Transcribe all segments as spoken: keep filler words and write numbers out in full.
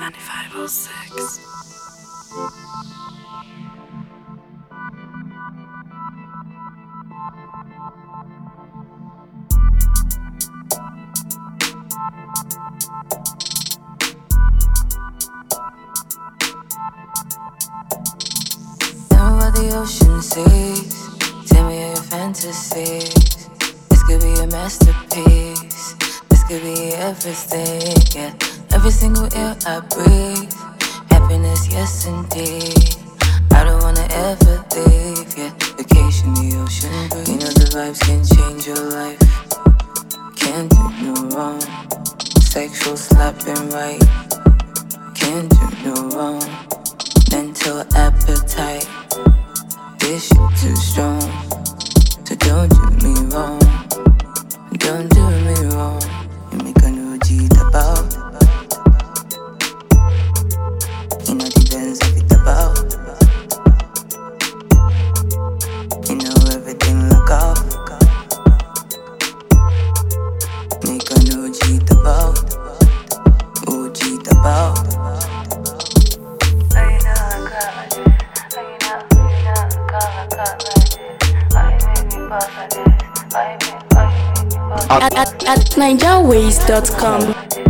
twenty-five oh six. Know what the ocean sees. Tell me your fantasies. This could be a masterpiece. This could be everything, yeah. Every single air I breathe. Happiness, yes indeed. I don't wanna ever leave, yeah. Vacation, the ocean breeze. You know the vibes can change your life. Can't do no wrong. Sexual slapping right. Can't do no wrong. Mental appetite. This shit too strong. So don't do me wrong. Don't do me wrong. You make a new G about. You know the Benz of it about. You know everything look off. Make a new G about. Oh G about. At, at, at niger ways dot com.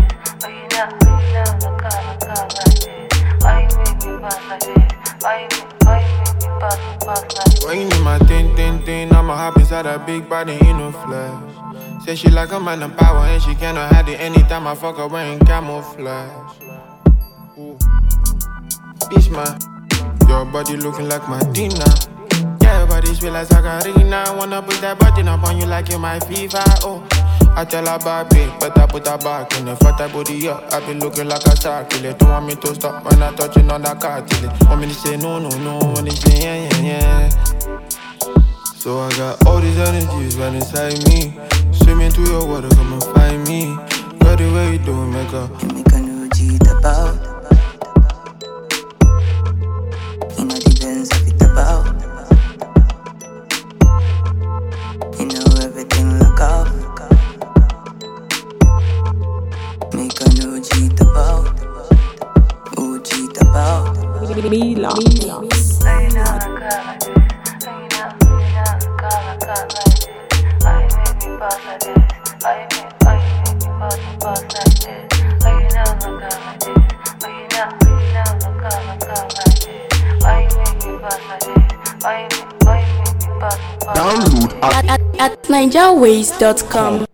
When you need my thing, thing, thing, I'ma hop inside a big body in no flash. Say she like a man in power and she cannot hide it anytime I fuck her wearing camouflage. Ooh. Bitch, man, your body looking like Medina. Yeah, your body sweet like Sagarina. Wanna put that button up on you like you my fever, oh. I tell her about big, but I put her back in the fat I body up. I be looking like a star killer. Don't want me to stop when I touching on that car till it. Want me to say no, no, no, want me to say yeah, yeah, yeah. So I got all these energies right inside me. Swimming through your water, come and find me. Got the way you do it, make up. You make a new G about. You know the Benz of it about. You know everything look off. Make a new G about. Oh G about. Mila. Download At, at, at niger ways dot com.